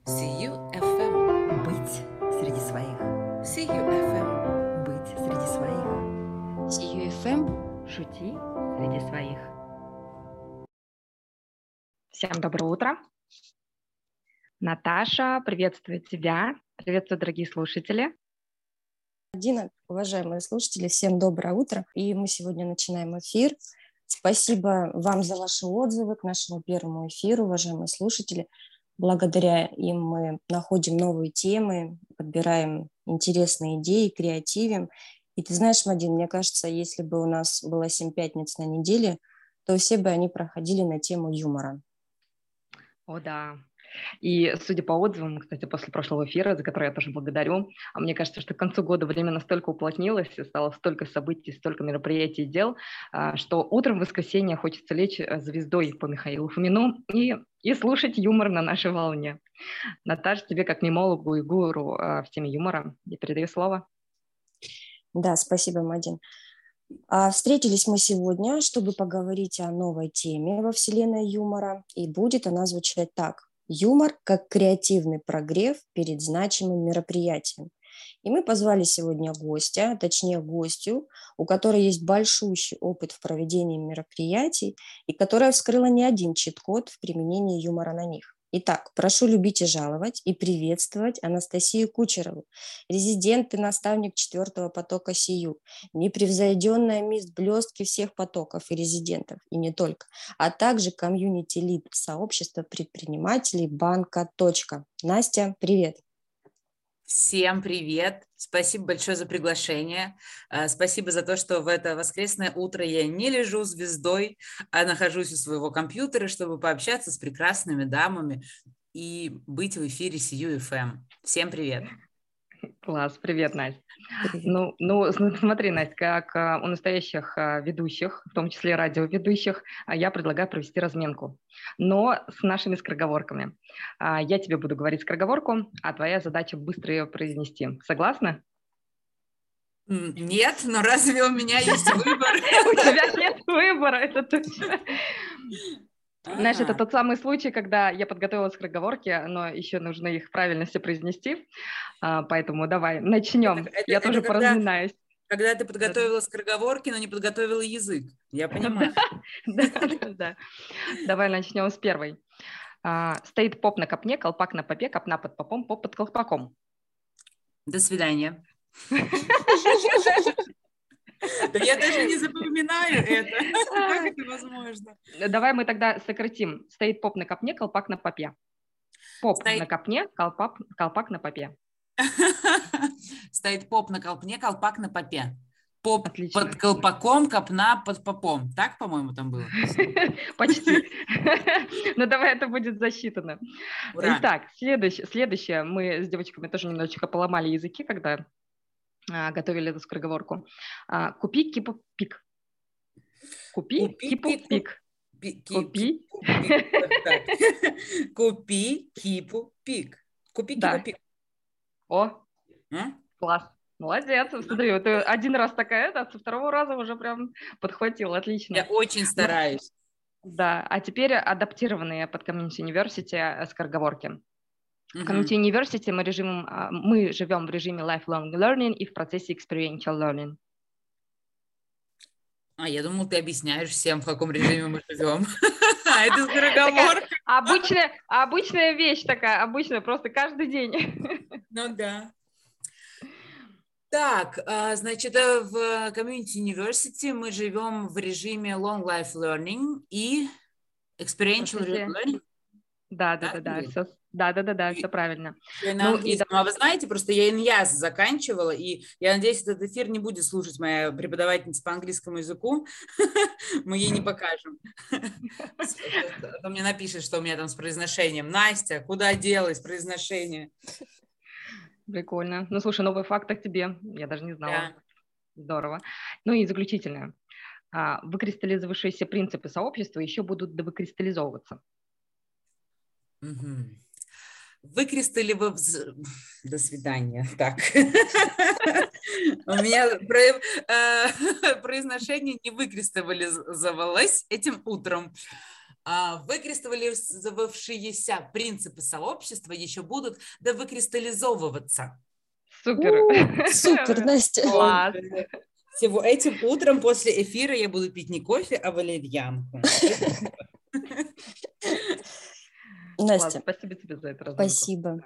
CU FM. Быть среди своих. CU FM. Быть среди своих. CU FM. Шути среди своих. Всем доброе утро. Наташа, приветствую тебя. Приветствую, дорогие слушатели. Дина, уважаемые слушатели, всем доброе утро. И мы сегодня начинаем эфир. Спасибо вам за ваши отзывы к нашему первому эфиру, уважаемые слушатели. Благодаря им мы находим новые темы, подбираем интересные идеи, креативим. И ты знаешь, Мадин, мне кажется, если бы у нас было 7 пятниц на неделе, то все бы они проходили на тему юмора. О, да. И судя по отзывам, кстати, после прошлого эфира, за который я тоже благодарю, мне кажется, что к концу года время настолько уплотнилось, и стало столько событий, столько мероприятий и дел, что утром в воскресенье хочется лечь звездой по Михаилу Фомину и слушать юмор на нашей волне. Наташа, тебе как мемологу и гуру в теме юмора, я передаю слово. Да, спасибо, Мадин. Встретились мы сегодня, чтобы поговорить о новой теме во вселенной юмора, и будет она звучать так. Юмор как креативный прогрев перед значимым мероприятием. И мы позвали сегодня гостя, точнее гостью, у которой есть большущий опыт в проведении мероприятий и которая вскрыла не один чит-код в применении юмора на них. Итак, прошу любить и жаловать и приветствовать Анастасию Кучерову, резидент и наставник 4-го потока CU, непревзойденная мисс блестки всех потоков и резидентов, и не только, а также комьюнити-лид сообщества предпринимателей банка «Точка». Настя, привет! Всем привет! Спасибо большое за приглашение. Спасибо за то, что в это воскресное утро я не лежу звездой, а нахожусь у своего компьютера, чтобы пообщаться с прекрасными дамами и быть в эфире CU FM. Всем привет! Класс, привет, Настя. Привет. Ну, смотри, Настя, как у настоящих ведущих, в том числе радиоведущих, я предлагаю провести разминку, но с нашими скороговорками. Я тебе буду говорить скороговорку, а твоя задача быстро ее произнести. Согласна? Нет, но разве у меня есть выбор? У тебя нет выбора, это точно. Знаешь, это тот самый случай, когда я подготовила скороговорки, но еще нужно их правильно все произнести, поэтому давай начнем. Я тоже поразминаюсь. Когда ты подготовила скороговорки, но не подготовила язык, я понимаю. Да. Давай начнем с первой. Стоит поп на копне, колпак на попе, копна под попом, поп под колпаком. До свидания. Да я даже не запоминаю это. Как это возможно? Давай мы тогда сократим. Стоит поп на копне, колпак на попе. Поп на копне, колпак на попе. Стоит поп на колпне, колпак на попе. Поп Отлично. под колпаком, копна под попом. Так, по-моему, там было? Почти. Но давай это будет засчитано. Ура. Итак, следующее. Мы с девочками тоже немножечко поломали языки, когда готовили эту скороговорку. Купи, кипу, пик. Купи, кипу, пик. Купи. Купи, кипу, пик. Купи, кипу, пик. О, класс. Молодец. Смотри, ты один раз такая, а со второго раза уже прям подхватил. Отлично. Я очень стараюсь. Да, а теперь адаптированные под Community University скороговорки. В Community University мы живем в режиме lifelong learning и в процессе experiential learning. Я думал, ты объясняешь всем, в каком режиме мы живем. А это скороговорка. Обычная вещь такая, обычная, просто каждый день. Ну да. Так, значит, в Community University мы живем в режиме long life learning и experiential learning. Да, все правильно. На английском. А вы знаете, просто я иньяз заканчивала, и я надеюсь, этот эфир не будет слушать моя преподавательница по английскому языку. Мы ей не покажем. А то мне напишет, что у меня там с произношением. Настя, куда делось произношение? Прикольно. Ну, слушай, новый факт о тебе. Я даже не знала. Да. Здорово. Ну и заключительное. Выкристаллизовавшиеся принципы сообщества еще будут довыкристаллизовываться. До свидания. Так. У меня произношение не выкристаллизовалось этим утром. выкристаллизовавшиеся принципы сообщества еще будут выкристаллизовываться. Супер. Супер, Настя. Класс. Всего этим утром после эфира я буду пить не кофе, а валерьянку. Настя, Спасибо тебе за это разминку. спасибо.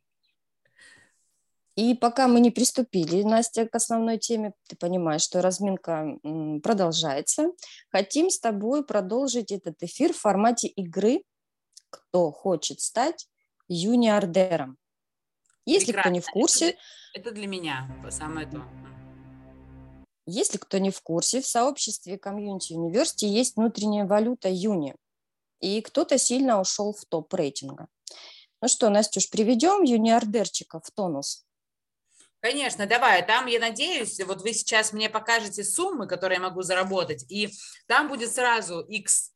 И пока мы не приступили, Настя, к основной теме, ты понимаешь, что разминка продолжается. Хотим с тобой продолжить этот эфир в формате игры «Кто хочет стать юниордером?». Если кто не в курсе... Это для меня самое то. Если кто не в курсе, в сообществе Community University есть внутренняя валюта юни. И кто-то сильно ушел в топ рейтинга. Ну что, Настюш, приведем юниордерчиков в тонус? Конечно, давай. Там, я надеюсь, вот вы сейчас мне покажете суммы, которые я могу заработать, и там будет сразу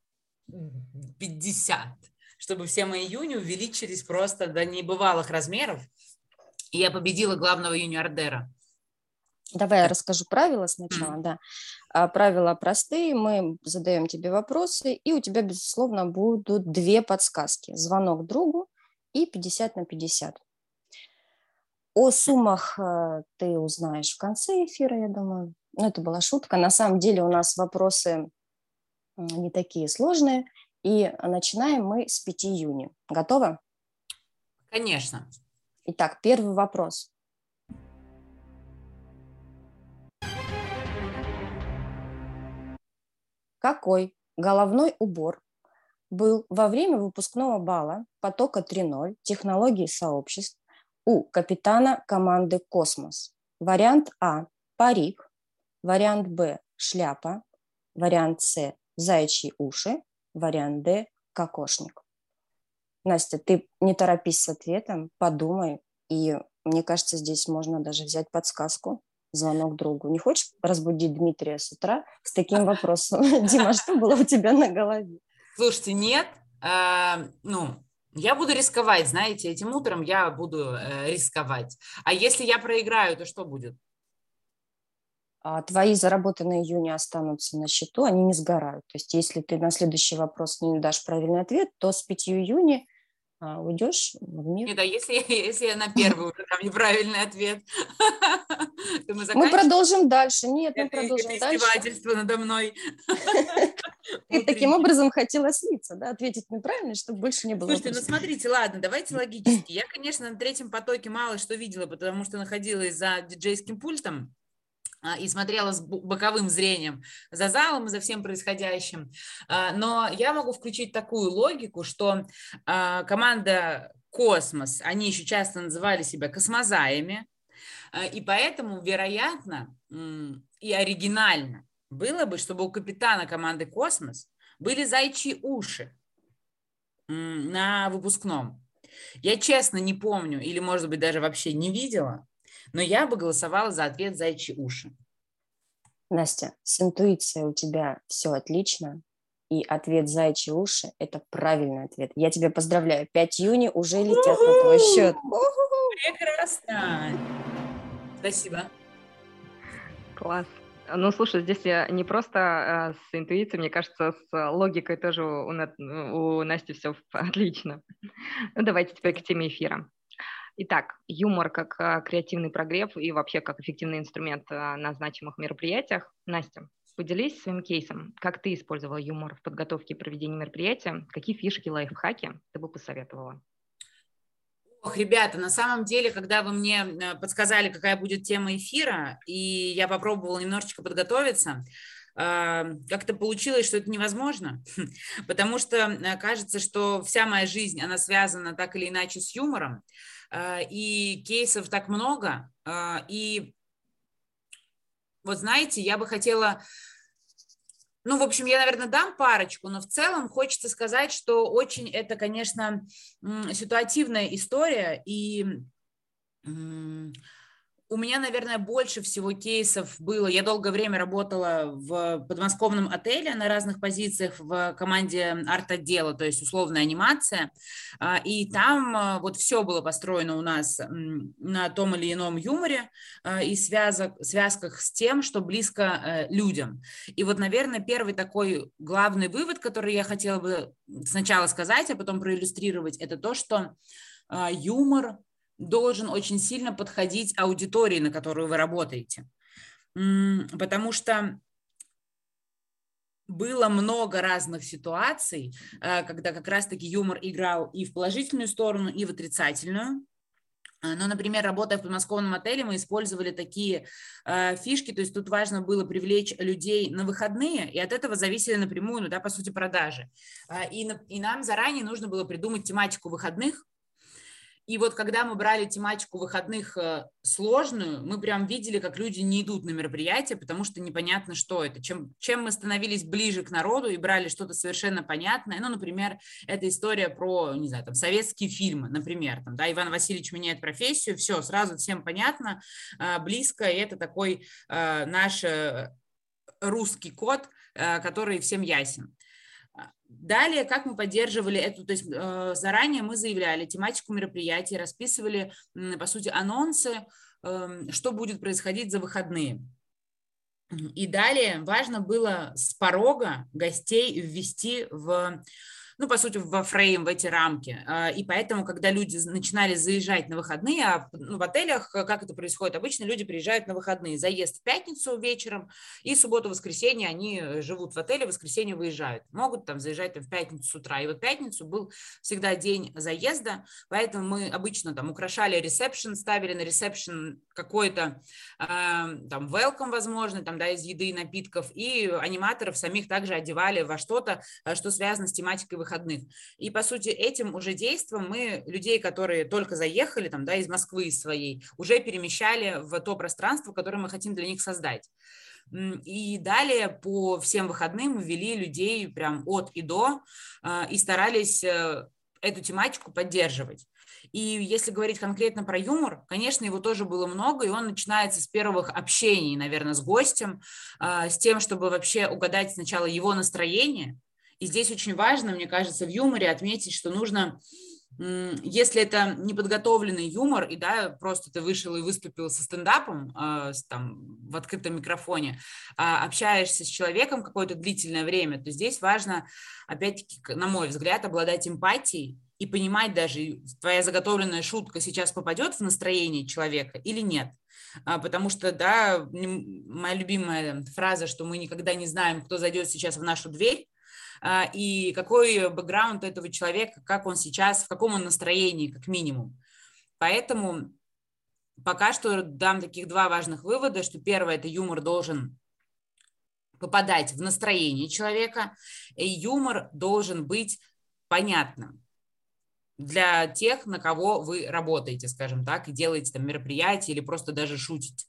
x50, чтобы все мои юни увеличились просто до небывалых размеров, и я победила главного юниордера. Давай я расскажу правила сначала, да. Правила простые, мы задаем тебе вопросы, и у тебя, безусловно, будут 2 подсказки. Звонок другу и 50 на 50. О суммах ты узнаешь в конце эфира, я думаю. Ну, это была шутка. На самом деле у нас вопросы не такие сложные, и начинаем мы с 5 июня. Готова? Конечно. Итак, первый вопрос. Какой головной убор был во время выпускного бала потока 3.0 технологии сообществ у капитана команды «Космос»? Вариант А – парик, вариант Б – шляпа, вариант С – заячьи уши, вариант Д – кокошник. Настя, ты не торопись с ответом, подумай, и мне кажется, здесь можно даже взять подсказку. Звонок другу. Не хочешь разбудить Дмитрия с утра с таким вопросом? Дима, что было у тебя на голове? Слушайте, нет, я буду рисковать, знаете, этим утром я буду рисковать. А если я проиграю, то что будет? Твои заработанные юни останутся на счету, они не сгорают. То есть если ты на следующий вопрос не дашь правильный ответ, то с 5 июня уйдешь в мир. Нет, а если я на первый уже там неправильный ответ, то мы продолжим дальше. Нет, мы продолжим это дальше. издевательство надо мной. Ты таким образом хотела слиться, да, ответить неправильно, чтобы больше не было. Слушайте, смотрите, ладно, давайте логически. Я, конечно, на третьем потоке мало что видела, потому что находилась за диджейским пультом и смотрела с боковым зрением за залом и за всем происходящим. Но я могу включить такую логику, что команда «Космос», они еще часто называли себя космозаями, и поэтому, вероятно, и оригинально было бы, чтобы у капитана команды «Космос» были заячьи уши на выпускном. Я честно не помню, или, может быть, даже вообще не видела, но я бы голосовала за ответ «заячьи уши». Настя, с интуицией у тебя все отлично, и ответ «заячьи уши» – это правильный ответ. Я тебя поздравляю, 5 июня уже летят на твой счет. Прекрасно! Спасибо. Класс. Ну, слушай, здесь не просто с интуицией, мне кажется, с логикой тоже у Насти все отлично. Ну, давайте теперь к теме эфира. Итак, юмор как креативный прогрев и вообще как эффективный инструмент на значимых мероприятиях. Настя, поделись своим кейсом. Как ты использовала юмор в подготовке и проведении мероприятия? Какие фишки, лайфхаки ты бы посоветовала? Ох, ребята, на самом деле, когда вы мне подсказали, какая будет тема эфира, и я попробовала немножечко подготовиться, как-то получилось, что это невозможно, потому что кажется, что вся моя жизнь, она связана так или иначе с юмором, и кейсов так много, и вот знаете, я бы хотела... Ну, в общем, я, наверное, дам парочку, но в целом хочется сказать, что очень это, конечно, ситуативная история, и У меня, наверное, больше всего кейсов было. Я долгое время работала в подмосковном отеле на разных позициях в команде арт-отдела, то есть условная анимация. И там вот все было построено у нас на том или ином юморе и связках с тем, что близко людям. И вот, наверное, первый такой главный вывод, который я хотела бы сначала сказать, а потом проиллюстрировать, это то, что юмор должен очень сильно подходить аудитории, на которую вы работаете. Потому что было много разных ситуаций, когда как раз-таки юмор играл и в положительную сторону, и в отрицательную. Ну, например, работая в подмосковном отеле, мы использовали такие фишки, то есть тут важно было привлечь людей на выходные, и от этого зависели напрямую, ну, да, по сути, продажи. И нам заранее нужно было придумать тематику выходных. И вот когда мы брали тематику выходных сложную, мы прям видели, как люди не идут на мероприятия, потому что непонятно, что это. Чем мы становились ближе к народу и брали что-то совершенно понятное, ну, например, это история про, не знаю, там, советские фильмы, например, там, да, Иван Васильевич меняет профессию, все, сразу всем понятно, близко, и это такой наш русский код, который всем ясен. Далее, как мы поддерживали эту, то есть заранее мы заявляли тематику мероприятия, расписывали, по сути, анонсы, что будет происходить за выходные. И далее важно было с порога гостей ввести в, ну, по сути, во фрейм, в эти рамки. И поэтому, когда люди начинали заезжать на выходные, в отелях, как это происходит, обычно люди приезжают на выходные, заезд в пятницу вечером, и субботу-воскресенье они живут в отеле, в воскресенье выезжают. Могут там заезжать в пятницу с утра. И вот пятницу был всегда день заезда, поэтому мы обычно там украшали ресепшн, ставили на ресепшн какой-то там welcome, возможно, там, да, из еды и напитков, и аниматоров самих также одевали во что-то, что связано с тематикой выходных. И, по сути, этим уже действием мы людей, которые только заехали там, да, из Москвы своей, уже перемещали в то пространство, которое мы хотим для них создать. И далее по всем выходным мы вели людей прям от и до и старались эту тематику поддерживать. И если говорить конкретно про юмор, конечно, его тоже было много, и он начинается с первых общений, наверное, с гостем, с тем, чтобы вообще угадать сначала его настроение. И здесь очень важно, мне кажется, в юморе отметить, что нужно, если это неподготовленный юмор, и да, просто ты вышел и выступил со стендапом там, в открытом микрофоне, общаешься с человеком какое-то длительное время, то здесь важно, опять-таки, на мой взгляд, обладать эмпатией и понимать даже, твоя заготовленная шутка сейчас попадет в настроение человека или нет. Потому что, да, моя любимая фраза, что мы никогда не знаем, кто зайдет сейчас в нашу дверь, и какой бэкграунд этого человека, как он сейчас, в каком он настроении, как минимум. Поэтому пока что дам таких два важных вывода, что первое, это юмор должен попадать в настроение человека, и юмор должен быть понятным для тех, на кого вы работаете, скажем так, и делаете там мероприятия или просто даже шутите.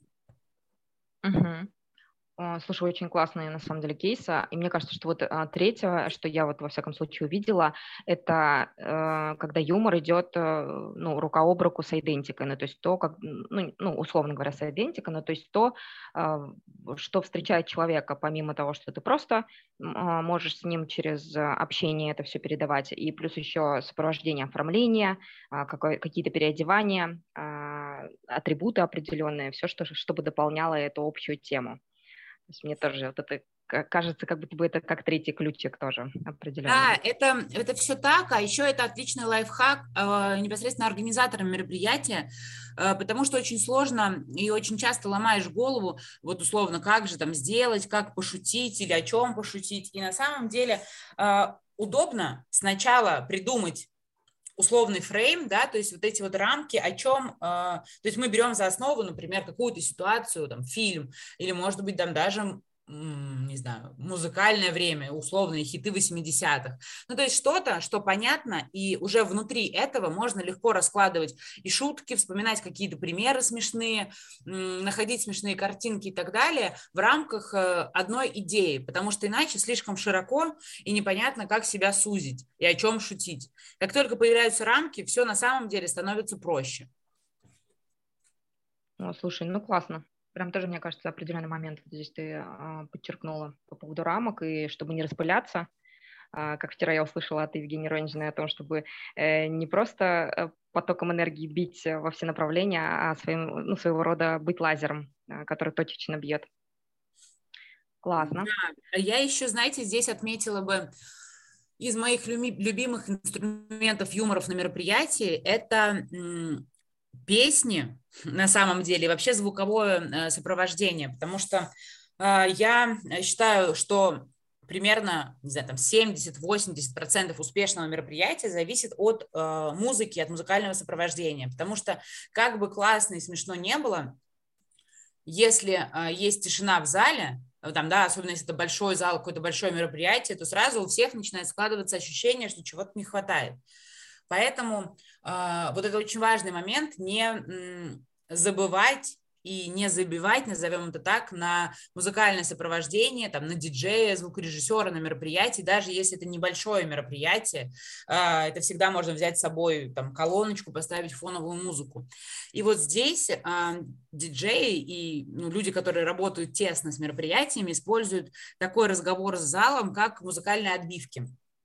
Слушай, очень классные, на самом деле, кейсы. И мне кажется, что вот третье, что я вот во всяком случае увидела, это когда юмор идет, ну, рука об руку с идентикой, ну, то есть то, как, ну, условно говоря, с идентикой, ну, то есть то, что встречает человека, помимо того, что ты просто можешь с ним через общение это все передавать, и плюс еще сопровождение оформления, какие-то переодевания, атрибуты определенные, все, чтобы дополняло эту общую тему. То есть мне тоже вот это кажется, как будто бы это как третий ключик тоже определенно. Да, это все так, а еще это отличный лайфхак непосредственно организаторам мероприятия, потому что очень сложно и очень часто ломаешь голову, вот условно, как же там сделать, как пошутить или о чем пошутить. И на самом деле удобно сначала придумать условный фрейм, да, то есть вот эти вот рамки, о чем, то есть мы берем за основу, например, какую-то ситуацию, там, фильм, или, может быть, там даже, не знаю, музыкальное время, условные хиты 80-х. Ну, то есть что-то, что понятно, и уже внутри этого можно легко раскладывать и шутки, вспоминать какие-то примеры смешные, находить смешные картинки и так далее в рамках одной идеи, потому что иначе слишком широко и непонятно, как себя сузить и о чем шутить. Как только появляются рамки, все на самом деле становится проще. О, слушай, ну классно. Прям тоже, мне кажется, определенный момент вот здесь ты подчеркнула по поводу рамок, и чтобы не распыляться, как вчера я услышала от Евгении Ронжиной о том, чтобы не просто потоком энергии бить во все направления, а своего рода быть лазером, который точечно бьет. Классно. Да. Я еще, знаете, здесь отметила бы из моих любимых инструментов юморов на мероприятии это песни, на самом деле, и вообще звуковое сопровождение, потому что я считаю, что примерно, не знаю, там 70-80% успешного мероприятия зависит от музыки, от музыкального сопровождения, потому что как бы классно и смешно не было, если есть тишина в зале, там, да, особенно если это большой зал, какое-то большое мероприятие, то сразу у всех начинает складываться ощущение, что чего-то не хватает. Поэтому вот это очень важный момент, не забывать и не забивать, назовем это так, на музыкальное сопровождение, там, на диджея, звукорежиссера на мероприятии, даже если это небольшое мероприятие, это всегда можно взять с собой там, колоночку, поставить фоновую музыку. И вот здесь диджеи и люди, которые работают тесно с мероприятиями, используют такой разговор с залом, как музыкальные отбивки.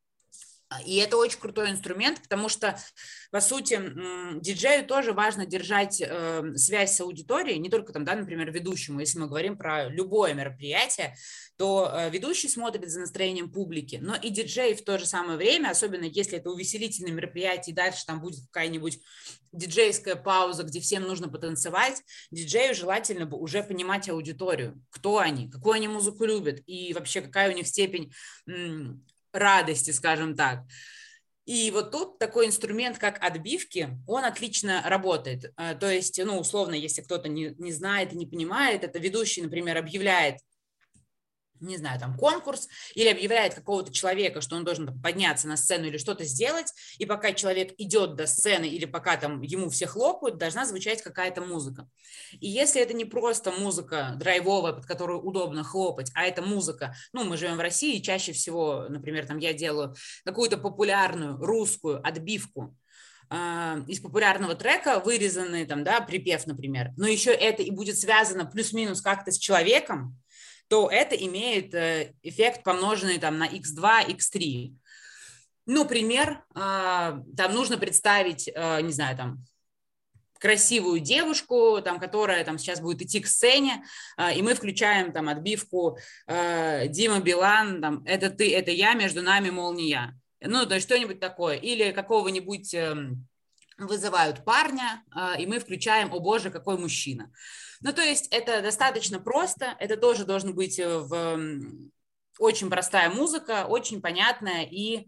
И это очень крутой инструмент, потому что, по сути, диджею тоже важно держать связь с аудиторией, не только там, да, например, ведущему. Если мы говорим про любое мероприятие, то ведущий смотрит за настроением публики, но и диджей в то же самое время, особенно если это увеселительное мероприятие, и дальше там будет какая-нибудь диджейская пауза, где всем нужно потанцевать, диджею желательно бы уже понимать аудиторию, кто они, какую они музыку любят, и вообще какая у них степень радости, скажем так. И вот тут такой инструмент, как отбивки, он отлично работает. То есть, условно, если кто-то не знает и не понимает, это ведущий, например, объявляет, не знаю, там, конкурс, или объявляет какого-то человека, что он должен там, подняться на сцену или что-то сделать, и пока человек идет до сцены, или пока там ему все хлопают, должна звучать какая-то музыка. И если это не просто музыка драйвовая, под которую удобно хлопать, а это музыка, мы живем в России, чаще всего, например, там я делаю какую-то популярную русскую отбивку из популярного трека, вырезанный там, да, припев, например, но еще это и будет связано плюс-минус как-то с человеком, то это имеет эффект, помноженный там на x2, x3. Пример, там нужно представить, не знаю, там, красивую девушку, там, которая там, сейчас будет идти к сцене, и мы включаем там отбивку Дима Билан, там, это ты, это я, между нами молния. То есть что-нибудь такое. Или какого-нибудь вызывают парня, и мы включаем «О боже, какой мужчина». То есть это достаточно просто, это тоже должен быть очень простая музыка, очень понятная и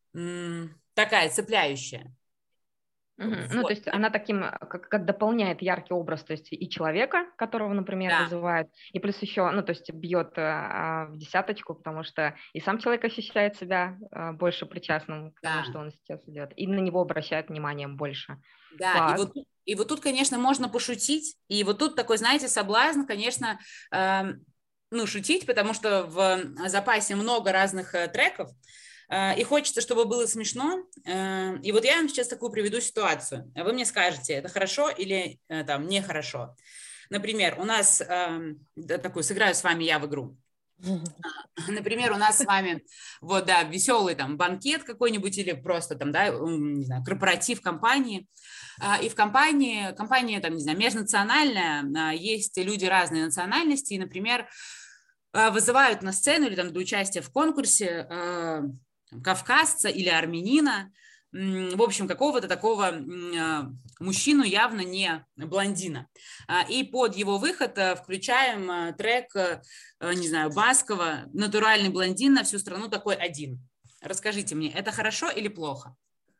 такая цепляющая. Вот. То есть она таким, как дополняет яркий образ, то есть и человека, которого, например, Да. вызывает, и плюс еще, то есть бьет в десяточку, потому что и сам человек ощущает себя больше причастным к тому, что он сейчас идет, и на него обращают внимание больше. Да, и вот тут, конечно, можно пошутить, и вот тут такой, знаете, соблазн, конечно, шутить, потому что в запасе много разных треков, и хочется, чтобы было смешно. И вот я вам сейчас такую приведу ситуацию. Вы мне скажете, это хорошо или там нехорошо. Например, у нас такую, сыграю с вами я в игру. Например, у нас с вами веселый там банкет какой-нибудь или просто там, да, не знаю, корпоратив компании. И в компания там, не знаю, межнациональная, есть люди разной национальности, и, например, вызывают на сцену или там для участия в конкурсе кавказца или армянина, в общем, какого-то такого мужчину, явно не блондина. И под его выход включаем трек, не знаю, Баскова «Натуральный блондин на всю страну такой один». Расскажите мне, это хорошо или плохо?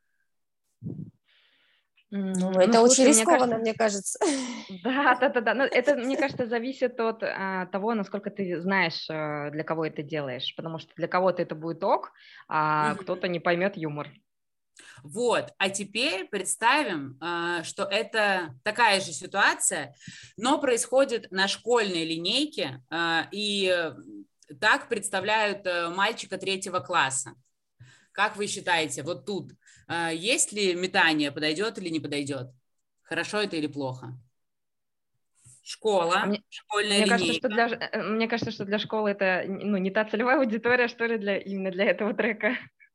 Это очень рискованно, мне кажется. Да. Это, мне кажется, зависит от того, насколько ты знаешь, для кого это делаешь, потому что для кого-то это будет ок, а кто-то не поймет юмор. Вот, а теперь представим, что это такая же ситуация, но происходит на школьной линейке, и так представляют мальчика 3 класса. Как вы считаете, вот тут есть ли метание, подойдет или не подойдет? Хорошо это или плохо? школа, Мне, школьная линейка. мне кажется, что для школы это не та целевая аудитория, что ли, именно для этого трека.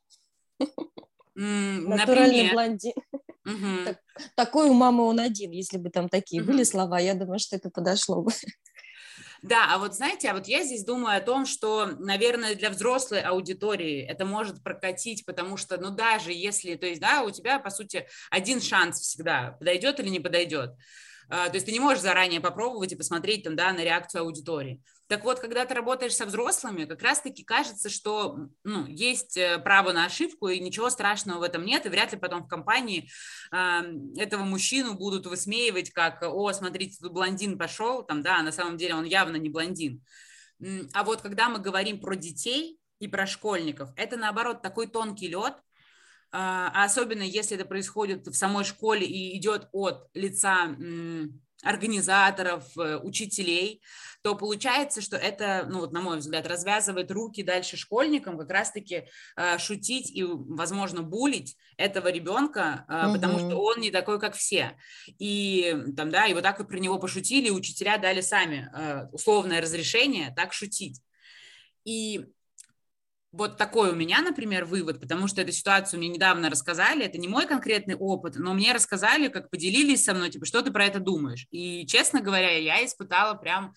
Натуральный блондин. Угу. Такой у мамы он один, если бы там такие были слова, я думаю, что это подошло бы. Да, а вот знаете, я здесь думаю о том, что, наверное, для взрослой аудитории это может прокатить, потому что, даже если, то есть, да, у тебя, по сути, один шанс всегда, подойдет или не подойдет. То есть ты не можешь заранее попробовать и посмотреть там, да, на реакцию аудитории. Так вот, когда ты работаешь со взрослыми, как раз-таки кажется, что есть право на ошибку, и ничего страшного в этом нет, и вряд ли потом в компании этого мужчину будут высмеивать, как, о, смотрите, тут блондин пошел, там, да, а на самом деле он явно не блондин. А вот когда мы говорим про детей и про школьников, это, наоборот, такой тонкий лед, особенно если это происходит в самой школе и идет от лица организаторов, учителей, то получается, что это, на мой взгляд, развязывает руки дальше школьникам как раз-таки шутить и, возможно, булить этого ребенка, потому что он не такой, как все. И там, да, и вот так вот про него пошутили, и учителя дали сами условное разрешение так шутить. И вот такой у меня, например, вывод, потому что эту ситуацию мне недавно рассказали, это не мой конкретный опыт, но мне рассказали, как поделились со мной, типа, что ты про это думаешь? И, честно говоря, я испытала прям,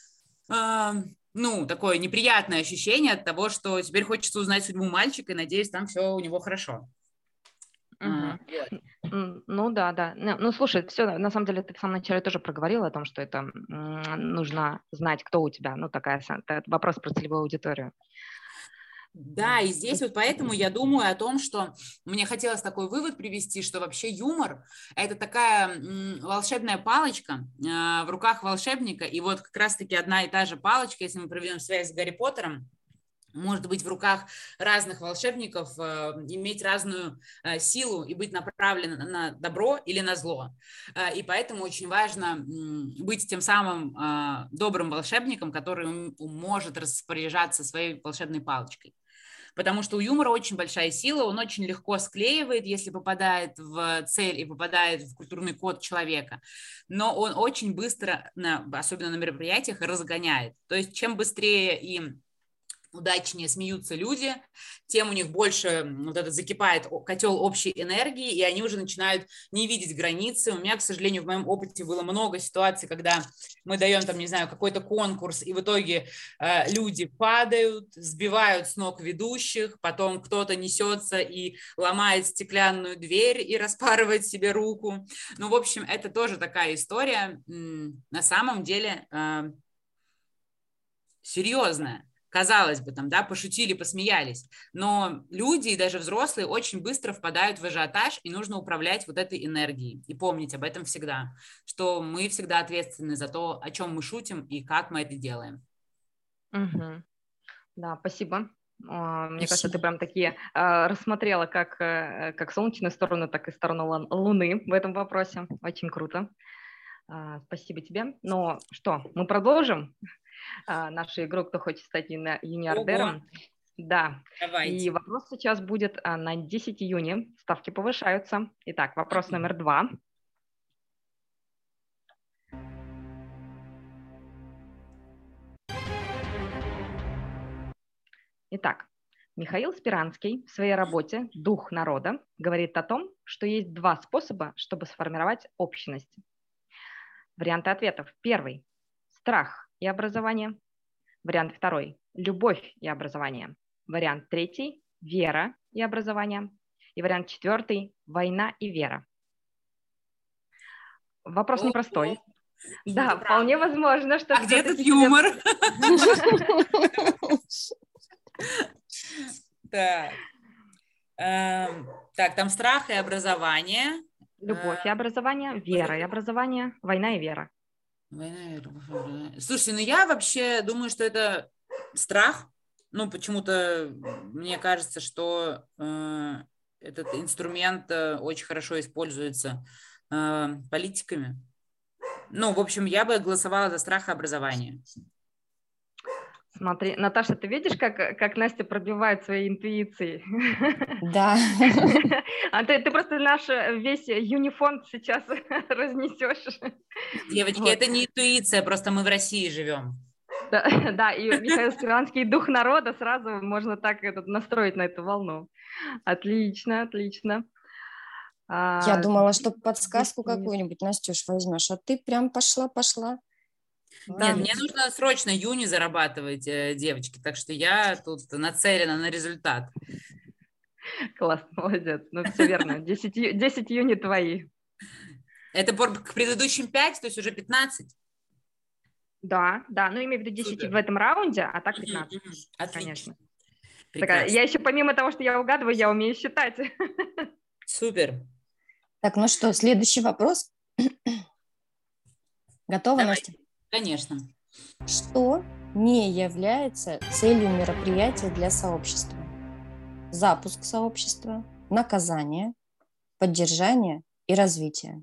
такое неприятное ощущение от того, что теперь хочется узнать судьбу мальчика, и, надеюсь, там все у него хорошо. Да. Слушай, все, на самом деле, ты в самом начале тоже проговорила о том, что это нужно знать, кто у тебя, вопрос про целевую аудиторию. Да, и здесь вот поэтому я думаю о том, что мне хотелось такой вывод привести, что вообще юмор – это такая волшебная палочка в руках волшебника, и вот как раз-таки одна и та же палочка, если мы проведем связь с Гарри Поттером, может быть в руках разных волшебников, иметь разную силу и быть направлена на добро или на зло. И поэтому очень важно быть тем самым добрым волшебником, который может распоряжаться своей волшебной палочкой. Потому что у юмора очень большая сила, он очень легко склеивает, если попадает в цель и попадает в культурный код человека, но он очень быстро, особенно на мероприятиях, разгоняет. То есть чем быстрее и удачнее смеются люди, тем у них больше вот этот закипает котел общей энергии, и они уже начинают не видеть границы. У меня, к сожалению, в моем опыте было много ситуаций, когда мы даем там, не знаю, какой-то конкурс, и в итоге люди падают, сбивают с ног ведущих, потом кто-то несется и ломает стеклянную дверь и распарывает себе руку. В общем, это тоже такая история, на самом деле, серьезная. Казалось бы, там, да, пошутили, посмеялись, но люди и даже взрослые очень быстро впадают в ажиотаж, и нужно управлять вот этой энергией и помнить об этом всегда, что мы всегда ответственны за то, о чем мы шутим и как мы это делаем. Да, спасибо. Мне кажется, ты прям такие рассмотрела как солнечную сторону, так и сторону Луны в этом вопросе. Очень круто. Спасибо тебе. Ну что, мы продолжим нашу игру «Кто хочет стать юниордером». Да. Давайте. И вопрос сейчас будет на 10 июня. Ставки повышаются. Итак, вопрос номер 2. Итак, Михаил Спиранский в своей работе «Дух народа» говорит о том, что есть 2 способа, чтобы сформировать общность. Варианты ответов. Первый – страх и образование. Вариант второй – любовь и образование. Вариант третий – вера и образование. И вариант четвертый – война и вера. Вопрос непростой. Да, вполне возможно, что... А где тут юмор? Так, там страх и образование. Любовь и образование, вера и образование, война и вера. Слушайте, я вообще думаю, что это страх. Почему-то мне кажется, что этот инструмент очень хорошо используется политиками. В общем, я бы голосовала за страх и образование. Смотри, Наташа, ты видишь, как Настя пробивает своей интуицией? Да. А ты просто наш весь юнифонд сейчас разнесешь. Девочки, Вот. это не интуиция, просто мы в России живем. Да, да, и Михаил Спиранский, дух народа, сразу можно так настроить на эту волну. Отлично, отлично. Я думала, что подсказку 10 юнит. какую-нибудь, Настюш, возьмешь, а ты прям пошла. Да, Нет, мне нужно срочно юни зарабатывать, девочки, так что я тут нацелена на результат. классно, молодец. Ну, все верно. 10 юнит твои. Это к предыдущим 5, то есть уже 15? Да, да, ну имею в виду 10 Супер. в этом раунде, а так 15, Отлично. конечно. Прекрасно. Я еще помимо того, что я угадываю, я умею считать. Супер. Так, ну что, следующий вопрос. Готова, Давай. Настя? Конечно. Что не является целью мероприятия для сообщества? Запуск сообщества, наказание, поддержание и развитие.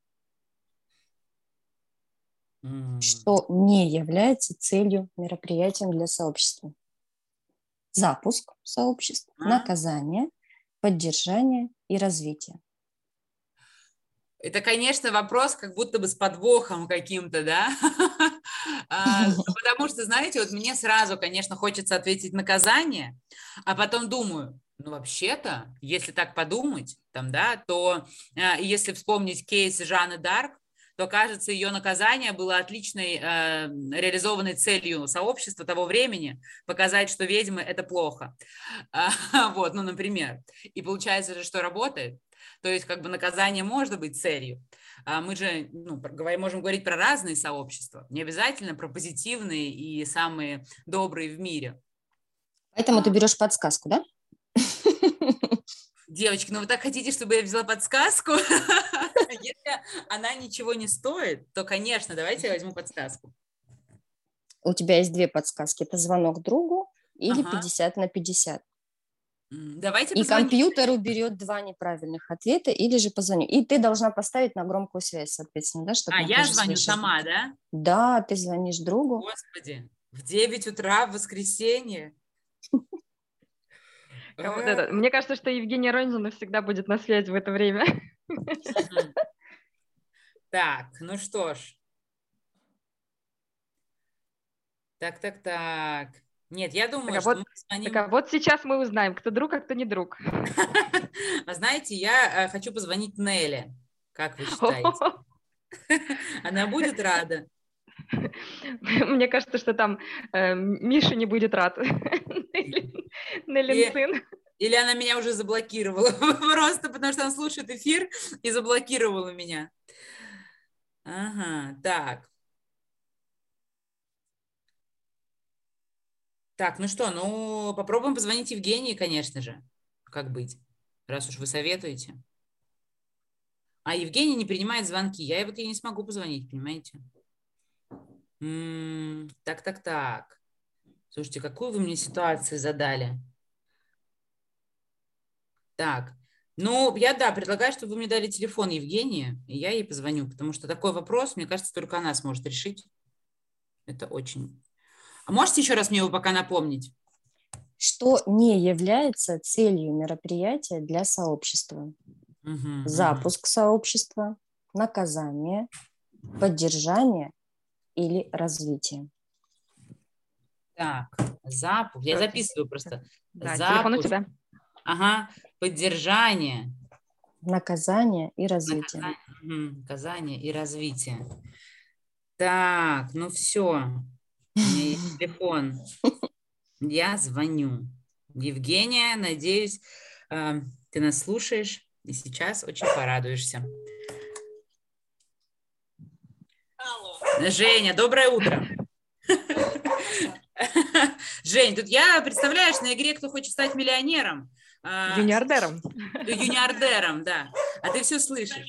Что не является целью мероприятия для сообщества? Запуск сообщества, наказание, поддержание и развитие. Это, конечно, вопрос как будто бы с подвохом каким-то, да? Потому что, знаете, вот мне сразу, конечно, хочется ответить наказание, а потом думаю, ну, вообще-то, если так подумать, там, да, то если вспомнить кейс Жанны Дарк, то, кажется, ее наказание было отличной реализованной целью сообщества того времени, показать, что ведьмы – это плохо. Вот, ну, например. И получается же, что работает. То есть как бы наказание может быть целью. Мы же можем говорить про разные сообщества, не обязательно про позитивные и самые добрые в мире. Поэтому ты берешь подсказку, да? Девочки, ну вы так хотите, чтобы я взяла подсказку? Если она ничего не стоит, то, конечно, давайте я возьму подсказку. У тебя есть две подсказки. Это звонок другу или 50 на 50. Давайте и позвоним. Компьютер уберет два неправильных ответа или же позвоню. И ты должна поставить на громкую связь, соответственно, да, чтобы мы я тоже звоню слышали. сама, да? Да, ты звонишь другу. Господи, в 9 утра в воскресенье. Мне кажется, что Евгения Ронзина всегда будет на связи в это время. Так, ну что ж. Так. Нет, я думаю, что мы звоним... Так, а вот сейчас мы узнаем, кто друг, а кто не друг. А знаете, я хочу позвонить Нелле. Как вы считаете? Она будет рада? Мне кажется, что там Миша не будет рад. Неллин сын. Или она меня уже заблокировала, просто потому что она слушает эфир и заблокировала меня. Ага, так. Так, ну что, попробуем позвонить Евгении, конечно же. Как быть, раз уж вы советуете. А Евгения не принимает звонки. Я ей не смогу позвонить, понимаете? Так. Слушайте, какую вы мне ситуацию задали? Так, я предлагаю, чтобы вы мне дали телефон Евгении, и я ей позвоню, потому что такой вопрос, мне кажется, только она сможет решить. Это очень... А можете еще раз мне его пока напомнить? Что не является целью мероприятия для сообщества? Запуск сообщества, наказание, поддержание или развитие? Так, запуск. Я записываю просто. Да, запуск. телефон у тебя. Ага, поддержание. Наказание и развитие. Наказание и развитие. Так, ну все. У меня есть телефон. Я звоню. Евгения, надеюсь, ты нас слушаешь и сейчас очень порадуешься. Алло. Женя, доброе утро. Жень, тут я, представляешь, на игре «Кто хочет стать миллионером». Юниардером. Юниардером, да. А ты все слышишь.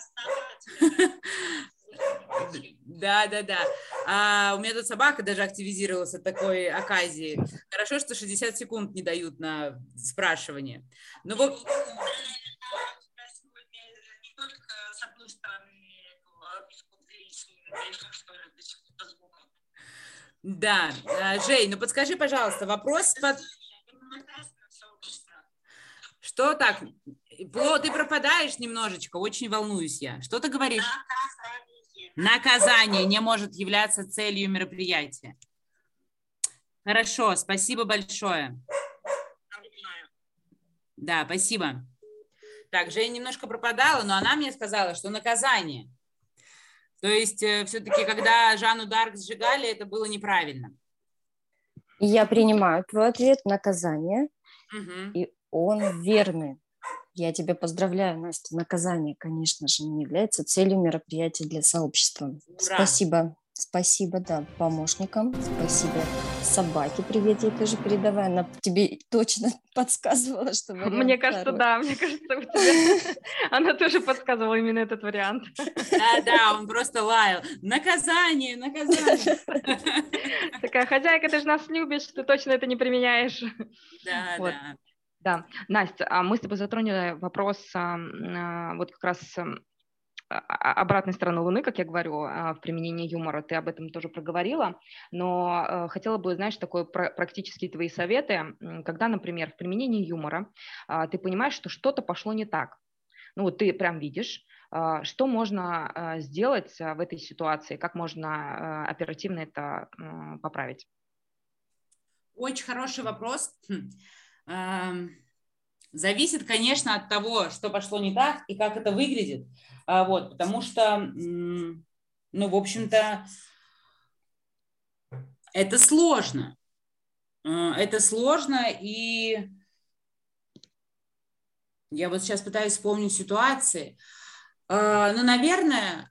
Да. У меня тут собака даже активизировалась от такой оказии. Хорошо, что 60 секунд не дают на спрашивание. Ну вот. Не только с одной стороны Да, Жень, ну подскажи, пожалуйста, вопрос Что так? Ты пропадаешь немножечко, очень волнуюсь я. Что ты говоришь? Наказание не может являться целью мероприятия. Хорошо, спасибо большое. Да, спасибо. Так, Женя немножко пропадала, но она мне сказала, что наказание. То есть все-таки, когда Жанну Дарк сжигали, это было неправильно. Я принимаю твой ответ, наказание, Угу. и он верный. Я тебя поздравляю, Настя. Наказание, конечно же, не является целью мероприятия для сообщества. Ура! Спасибо. Спасибо, да, помощникам. Спасибо собаке. Привет, я тоже передавай. Она тебе точно подсказывала, что вариант Мне кажется, второй. да, мне кажется, у тебя она тоже подсказывала именно этот вариант. Да, он просто лаял. Наказание, наказание. Такая, хозяйка, ты же нас любишь, ты точно это не применяешь. Да, Вот. да. Да, Настя, а мы с тобой затронули вопрос вот как раз обратной стороны Луны, как я говорю, в применении юмора. Ты об этом тоже проговорила, но хотела бы, знаешь, такой практические твои советы, когда, например, в применении юмора ты понимаешь, что что-то пошло не так. Ну вот ты прям видишь, что можно сделать в этой ситуации, как можно оперативно это поправить? Очень хороший вопрос. Зависит, конечно, от того, что пошло не так и как это выглядит. Вот, потому что, ну, в общем-то, это сложно. Это сложно, и я вот сейчас пытаюсь вспомнить ситуации. Ну, наверное,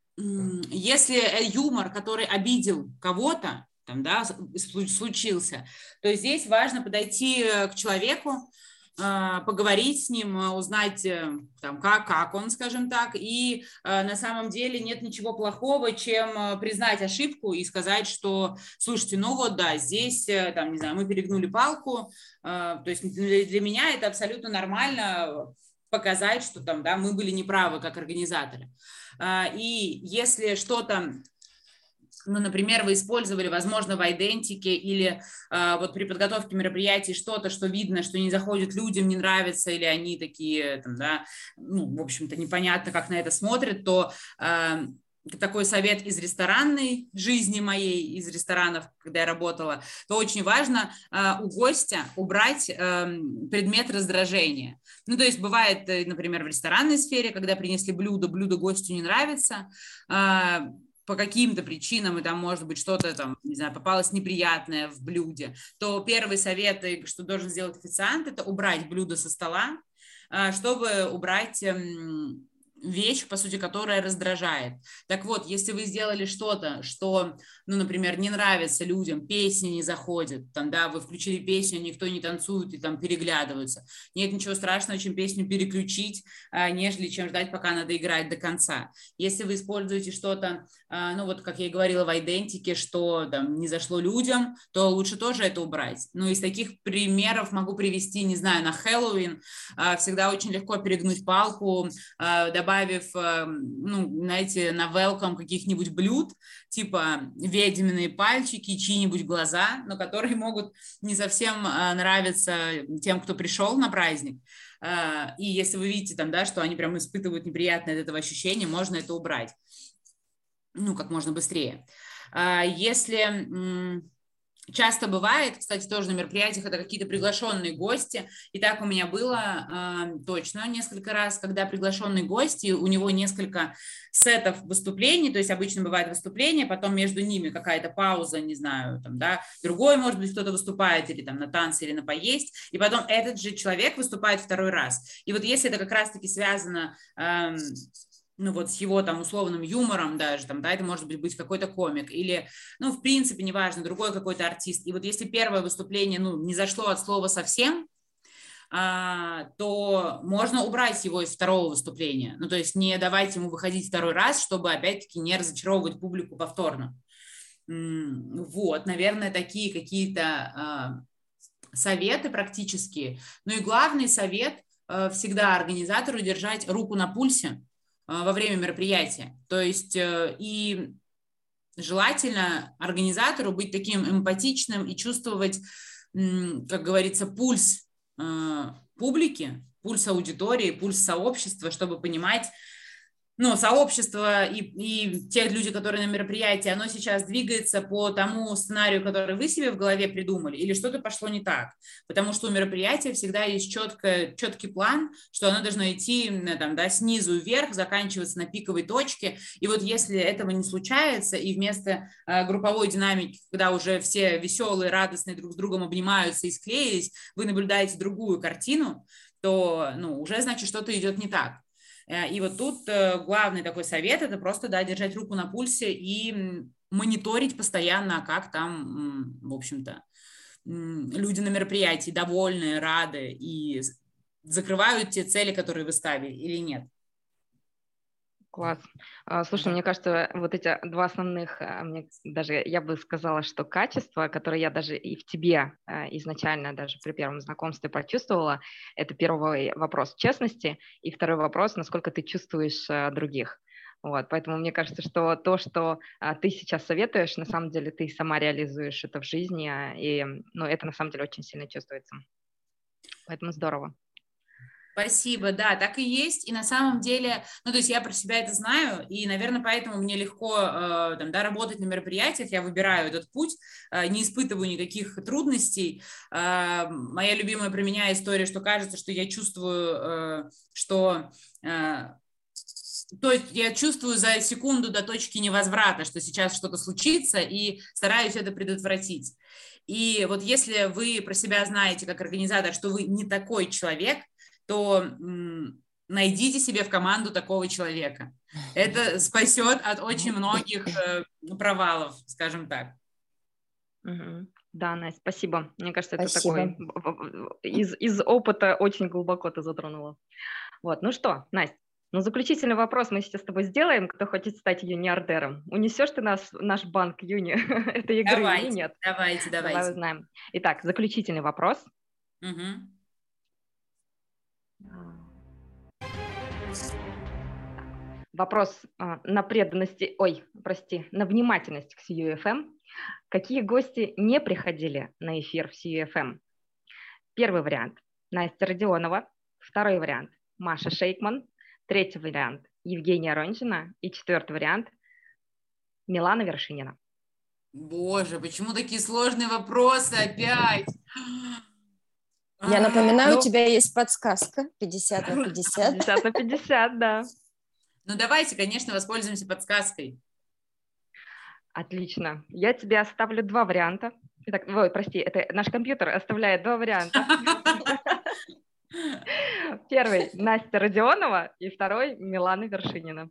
если юмор, который обидел кого-то, там, да, случился, то здесь важно подойти к человеку, поговорить с ним, узнать, там, как он, скажем так, и на самом деле нет ничего плохого, чем признать ошибку и сказать, что, слушайте, ну вот да, здесь, там, не знаю, мы перегнули палку, то есть для меня это абсолютно нормально показать, что там, да, мы были неправы как организаторы. И если что-то, ну, например, вы использовали, возможно, в идентике или вот при подготовке мероприятий что-то, что видно, что не заходит людям, не нравится, или они такие, там, да, ну, в общем-то, непонятно, как на это смотрят, то такой совет из ресторанной жизни моей, из ресторанов, когда я работала, то очень важно у гостя убрать предмет раздражения. Ну, то есть бывает, например, в ресторанной сфере, когда принесли блюдо гостю не нравится, по каким-то причинам, и там, может быть, что-то там, не знаю, попалось неприятное в блюде, то первый совет, что должен сделать официант, это убрать блюдо со стола, чтобы убрать вещь, по сути, которая раздражает. Так вот, если вы сделали что-то, что, ну, например, не нравится людям, песни не заходят, там, да, вы включили песню, никто не танцует и там переглядываются. Нет ничего страшного, чем песню переключить, нежели чем ждать, пока надо играть до конца. Если вы используете что-то, ну, вот, как я и говорила в идентике, что там не зашло людям, то лучше тоже это убрать. Ну, из таких примеров могу привести, не знаю, на Хэллоуин всегда очень легко перегнуть палку, добавив, ну, знаете, на welcome каких-нибудь блюд, типа ведьминые пальчики, чьи-нибудь глаза, но которые могут не совсем нравиться тем, кто пришел на праздник. И если вы видите там, да, что они прям испытывают неприятное от этого ощущение, можно это убрать, ну, как можно быстрее. Если... Часто бывает, кстати, тоже на мероприятиях, это какие-то приглашенные гости, и так у меня было точно несколько раз, когда приглашенный гость, и у него несколько сетов выступлений, то есть обычно бывает выступление, потом между ними какая-то пауза, не знаю, там, да, другой, может быть, кто-то выступает или там на танцы, или на поесть, и потом этот же человек выступает второй раз. И вот если это как раз-таки связано... ну вот с его там условным юмором даже, там, да, это может быть какой-то комик или, ну, в принципе, неважно, другой какой-то артист. И вот если первое выступление, ну, не зашло от слова совсем, то можно убрать его из второго выступления. Ну, то есть не давать ему выходить второй раз, чтобы, опять-таки, не разочаровывать публику повторно. Вот, наверное, такие какие-то советы практические. Ну и главный совет всегда организатору держать руку на пульсе во время мероприятия. То есть и желательно организатору быть таким эмпатичным и чувствовать, как говорится, пульс публики, пульс аудитории, пульс сообщества, чтобы понимать, сообщество и те люди, которые на мероприятии, оно сейчас двигается по тому сценарию, который вы себе в голове придумали, или что-то пошло не так. Потому что у мероприятия всегда есть четкий план, что оно должно идти снизу вверх, заканчиваться на пиковой точке. И вот если этого не случается, и вместо групповой динамики, когда уже все веселые, радостные друг с другом обнимаются и склеились, вы наблюдаете другую картину, то уже, значит, что-то идет не так. И вот тут главный такой совет – это просто, держать руку на пульсе и мониторить постоянно, как там, в общем-то, люди на мероприятии довольны, рады и закрывают те цели, которые вы ставили, или нет. Класс. Слушай, мне кажется, вот эти два основных, я бы сказала, что качества, которые я даже и в тебе изначально даже при первом знакомстве прочувствовала, это первый вопрос честности, и второй вопрос, насколько ты чувствуешь других. Вот, поэтому мне кажется, что то, что ты сейчас советуешь, на самом деле ты сама реализуешь это в жизни, и это на самом деле очень сильно чувствуется. Поэтому здорово. Спасибо, да, так и есть, и на самом деле, то есть я про себя это знаю, и, наверное, поэтому мне легко работать на мероприятиях, я выбираю этот путь, не испытываю никаких трудностей. Моя любимая про меня история, что кажется, что я чувствую, то есть я чувствую за секунду до точки невозврата, что сейчас что-то случится, и стараюсь это предотвратить. И вот если вы про себя знаете как организатор, что вы не такой человек, то найдите себе в команду такого человека. Это спасет от очень многих провалов, скажем так. Да, Настя, спасибо. Мне кажется, это такой из опыта очень глубоко ты затронула. Вот, ну что, Настя, заключительный вопрос мы сейчас с тобой сделаем. Кто хочет стать юниордером? Унесешь ты наш банк юни этой игры или нет? Давайте. Давай узнаем. Итак, заключительный вопрос. Вопрос на внимательность к CUFM. Какие гости не приходили на эфир в CUFM? Первый вариант – Настя Родионова. Второй вариант – Маша Шейкман. Третий вариант – Евгения Рончина. И четвертый вариант – Милана Вершинина. Боже, почему такие сложные вопросы опять? Я напоминаю, у тебя есть подсказка 50 на 50. 50 на 50, да. Давайте, конечно, воспользуемся подсказкой. Отлично. Я тебе оставлю два варианта. Итак, это наш компьютер оставляет два варианта. Первый – Настя Родионова, и второй – Милана Вершинина.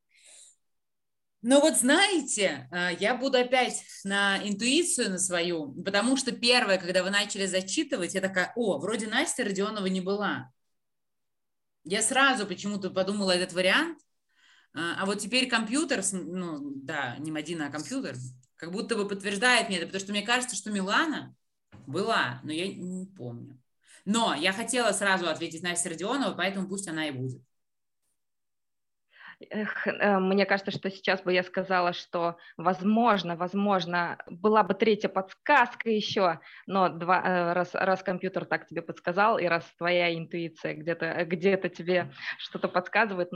Знаете, я буду опять на интуицию на свою, потому что первое, когда вы начали зачитывать, я такая, вроде Настя Родионова не была. Я сразу почему-то подумала этот вариант, а вот теперь компьютер, не Мадина, а компьютер, как будто бы подтверждает мне это, потому что мне кажется, что Милана была, но я не помню. Но я хотела сразу ответить Настя Родионова, поэтому пусть она и будет. Мне кажется, что сейчас бы я сказала, что возможно, была бы третья подсказка еще, но раз компьютер так тебе подсказал, и раз твоя интуиция где-то тебе что-то подсказывает,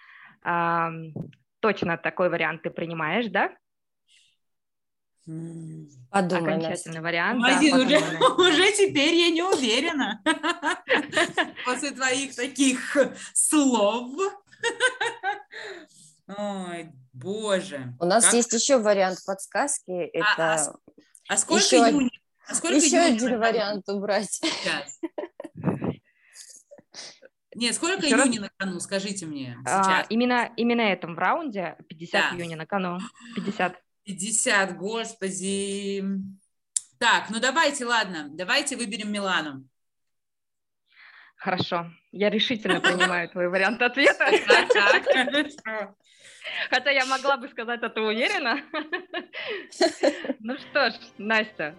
точно такой вариант ты принимаешь, да? Подумай, окончательный вариант. Мадин, уже теперь я не уверена. После твоих таких слов. Ой, боже. У нас есть еще вариант подсказки. Это а сколько июня? Еще один вариант убрать. Сейчас. Нет, сколько июня на кону, скажите мне сейчас. Именно этом в раунде 50 июня на кону. 50, господи. Так, давайте выберем Милану. Хорошо, я решительно принимаю твой вариант ответа. Хотя я могла бы сказать это уверенно. Ну что ж, Настя,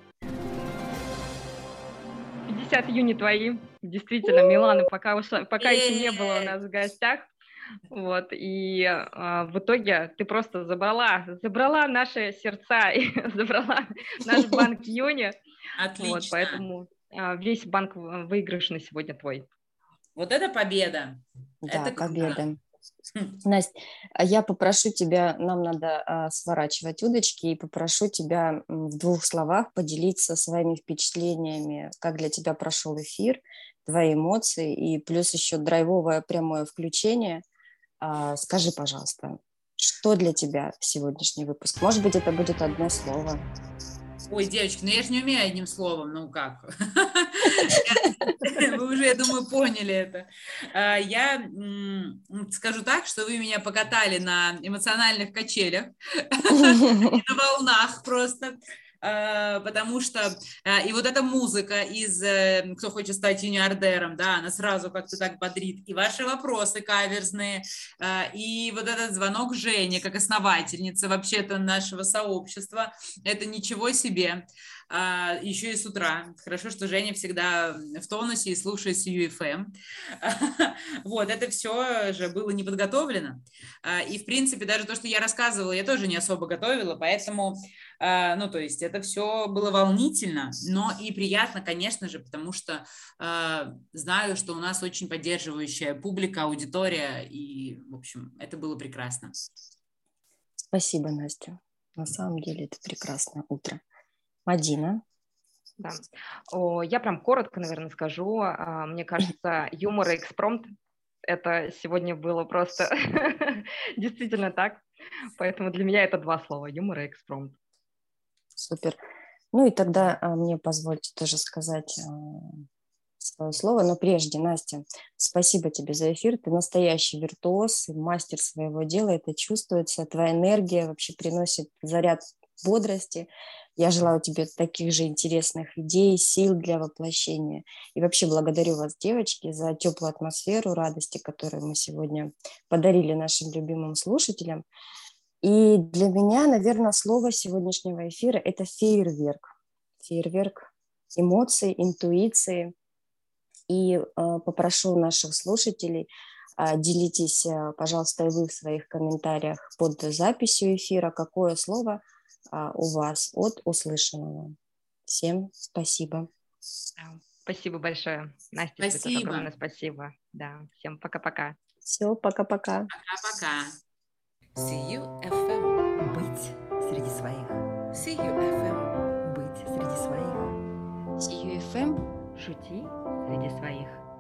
50 июня твои. Действительно, Миланы пока еще не было у нас в гостях. Вот, и в итоге ты просто забрала наши сердца и забрала наш банк Юни. Вот, Отлично. поэтому весь банк выигрышный сегодня твой. Вот это победа. Да, Это круто. победа. Настя, я попрошу тебя, нам надо сворачивать удочки, и попрошу тебя в 2 словах поделиться своими впечатлениями, как для тебя прошел эфир, твои эмоции, и плюс еще драйвовое прямое включение. Скажи, пожалуйста, что для тебя сегодняшний выпуск? Может быть, это будет одно слово. Ой, девочки, ну я же не умею одним словом, ну как? Вы уже, я думаю, поняли это. Я скажу так, что вы меня покатали на эмоциональных качелях, на волнах просто, потому что и вот эта музыка из «Кто хочет стать юниордером», да, она сразу как-то так бодрит, и ваши вопросы каверзные, и вот этот звонок Жени, как основательницы вообще-то нашего сообщества, это ничего себе. Еще и с утра. Хорошо, что Женя всегда в тонусе и слушает CUFM. Вот, это все же было не подготовлено. И, в принципе, даже то, что я рассказывала, я тоже не особо готовила, поэтому, ну, то есть это все было волнительно, но и приятно, конечно же, потому что знаю, что у нас очень поддерживающая публика, аудитория, и, в общем, это было прекрасно. Спасибо, Настя. На самом деле это прекрасное утро. Мадина. Да. Я прям коротко, наверное, скажу. Мне кажется, юмор и экспромт — это сегодня было просто действительно так. Поэтому для меня это 2 слова — юмор и экспромт. Супер. Ну и тогда мне позвольте тоже сказать свое слово. Но прежде, Настя, спасибо тебе за эфир. Ты настоящий виртуоз, мастер своего дела. Это чувствуется. Твоя энергия вообще приносит заряд бодрости. Я желаю тебе таких же интересных идей, сил для воплощения. И вообще благодарю вас, девочки, за теплую атмосферу радости, которую мы сегодня подарили нашим любимым слушателям. И для меня, наверное, слово сегодняшнего эфира – это фейерверк. Фейерверк эмоций, интуиции. И попрошу наших слушателей, делитесь, пожалуйста, и вы в своих комментариях под записью эфира, какое слово у вас от услышанного. Всем спасибо. Спасибо большое. Настя, тебе тоже огромное спасибо. Да, всем пока-пока. Все, пока-пока. Пока-пока. CUFM. Быть среди своих. CUFM. Быть среди своих. CUFM. Шути среди своих.